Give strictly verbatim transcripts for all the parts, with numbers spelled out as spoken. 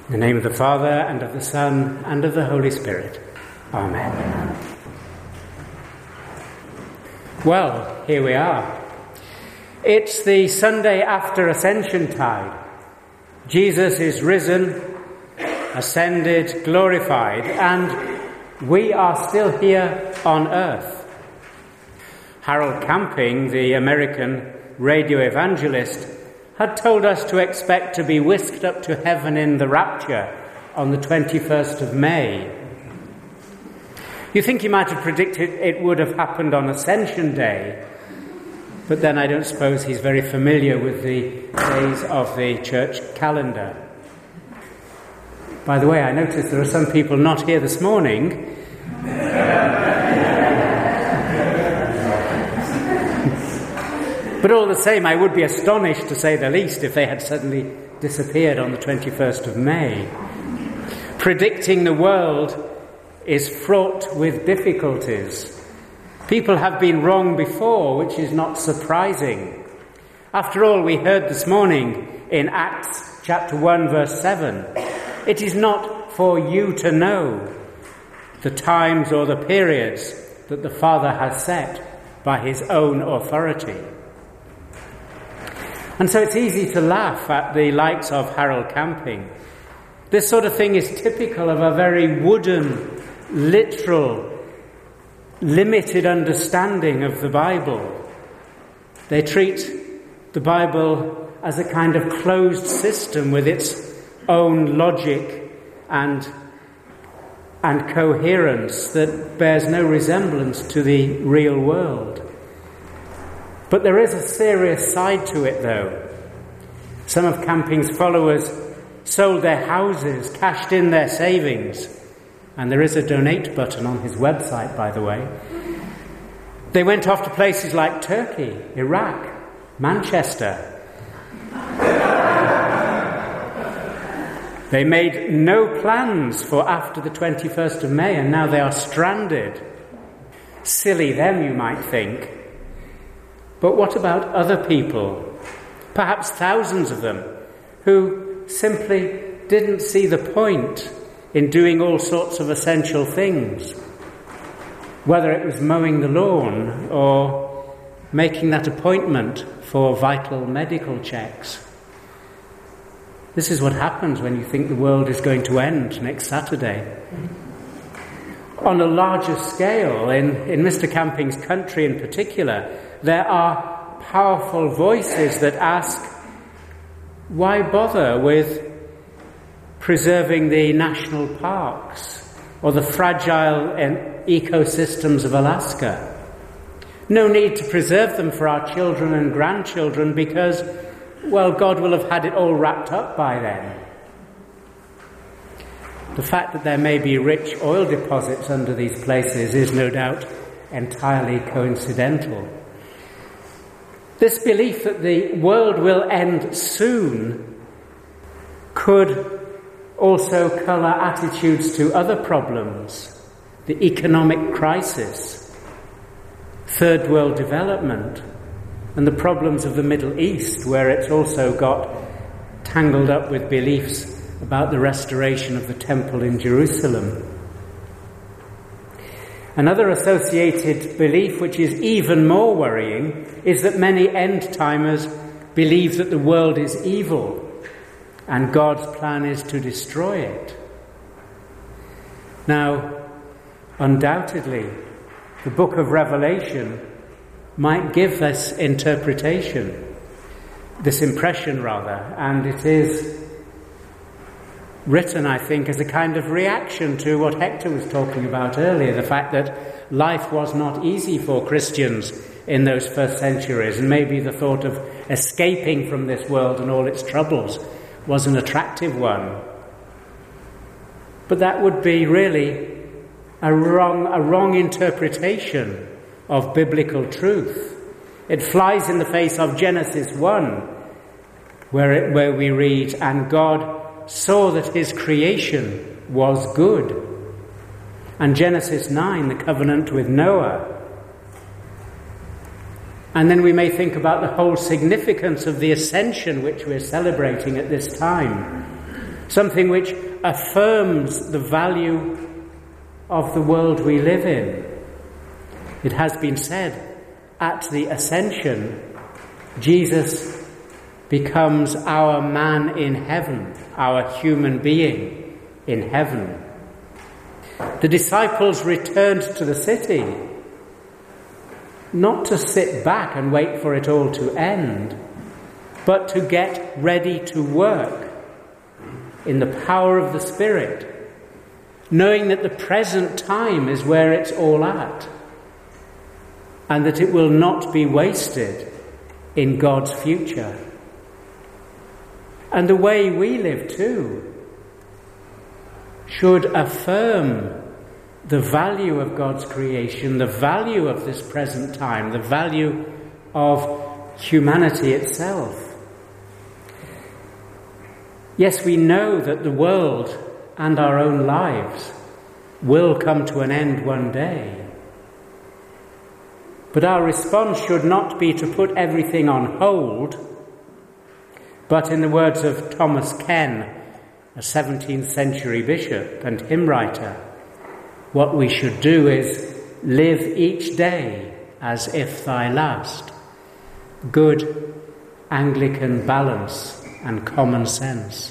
In the name of the Father, and of the Son, and of the Holy Spirit. Amen. Well, here we are. It's the Sunday after Ascension Tide. Jesus is risen, ascended, glorified, and we are still here on earth. Harold Camping, the American radio evangelist, had told us to expect to be whisked up to heaven in the rapture on the twenty-first of May. You think he might have predicted it would have happened on Ascension Day, but then I don't suppose he's very familiar with the days of the church calendar. By the way, I notice there are some people not here this morning. But all the same, I would be astonished, to say the least, if they had suddenly disappeared on the twenty-first of May. Predicting the world is fraught with difficulties. People have been wrong before, which is not surprising. After all, we heard this morning in Acts chapter one, verse seven, it is not for you to know the times or the periods that the Father has set by his own authority. And so it's easy to laugh at the likes of Harold Camping. This sort of thing is typical of a very wooden, literal, limited understanding of the Bible. They treat the Bible as a kind of closed system with its own logic and, and coherence that bears no resemblance to the real world. But there is a serious side to it, though. Some of Camping's followers sold their houses, cashed in their savings, and there is a donate button on his website, by the way. They went off to places like Turkey, Iraq, Manchester. They made no plans for after the twenty-first of May, and now they are stranded. Silly them, you might think. But what about other people, perhaps thousands of them, who simply didn't see the point in doing all sorts of essential things, whether it was mowing the lawn or making that appointment for vital medical checks? This is what happens when you think the world is going to end next Saturday. On a larger scale, in, in Mister Camping's country in particular, there are powerful voices that ask, why bother with preserving the national parks or the fragile ecosystems of Alaska? No need to preserve them for our children and grandchildren because, well, God will have had it all wrapped up by then. The fact that there may be rich oil deposits under these places is no doubt entirely coincidental. This belief that the world will end soon could also colour attitudes to other problems, the economic crisis, third world development, and the problems of the Middle East, where it's also got tangled up with beliefs about the restoration of the temple in Jerusalem. Another associated belief, which is even more worrying, is that many end-timers believe that the world is evil and God's plan is to destroy it. Now, undoubtedly, the book of Revelation might give this interpretation, this impression rather, and it is written, I think, as a kind of reaction to what Hector was talking about earlier, the fact that life was not easy for Christians in those first centuries, and maybe the thought of escaping from this world and all its troubles was an attractive one. But that would be really a wrong, a wrong interpretation of biblical truth. It flies in the face of Genesis one, where, it, where we read, and God saw that his creation was good. And Genesis nine, the covenant with Noah. And then we may think about the whole significance of the ascension which we're celebrating at this time. something which affirms the value of the world we live in. It has been said, at the ascension, Jesus becomes our man in heaven, our human being in heaven. The disciples returned to the city, not to sit back and wait for it all to end, but to get ready to work in the power of the Spirit, knowing that the present time is where it's all at, and that it will not be wasted in God's future. And the way we live too should affirm the value of God's creation, the value of this present time, the value of humanity itself. Yes, we know that the world and our own lives will come to an end one day. But our response should not be to put everything on hold, but in the words of Thomas Ken, a seventeenth century bishop and hymn writer, what we should do is live each day as if thy last. Good Anglican balance and common sense.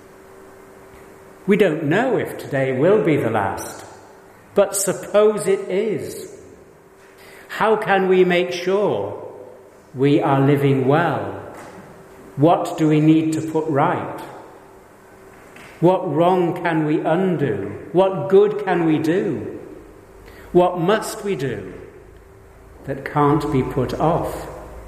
We don't know if today will be the last, but suppose it is. How can we make sure we are living well? What do we need to put right? What wrong can we undo? What good can we do? What must we do that can't be put off?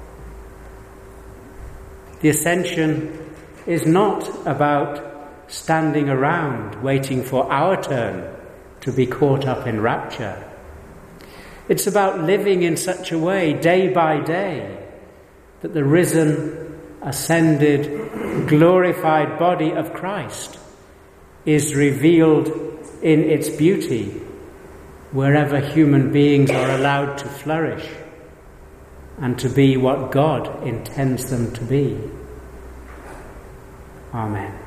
The ascension is not about standing around waiting for our turn to be caught up in rapture. It's about living in such a way, day by day, that the risen, ascended, glorified body of Christ is revealed in its beauty wherever human beings are allowed to flourish and to be what God intends them to be. Amen.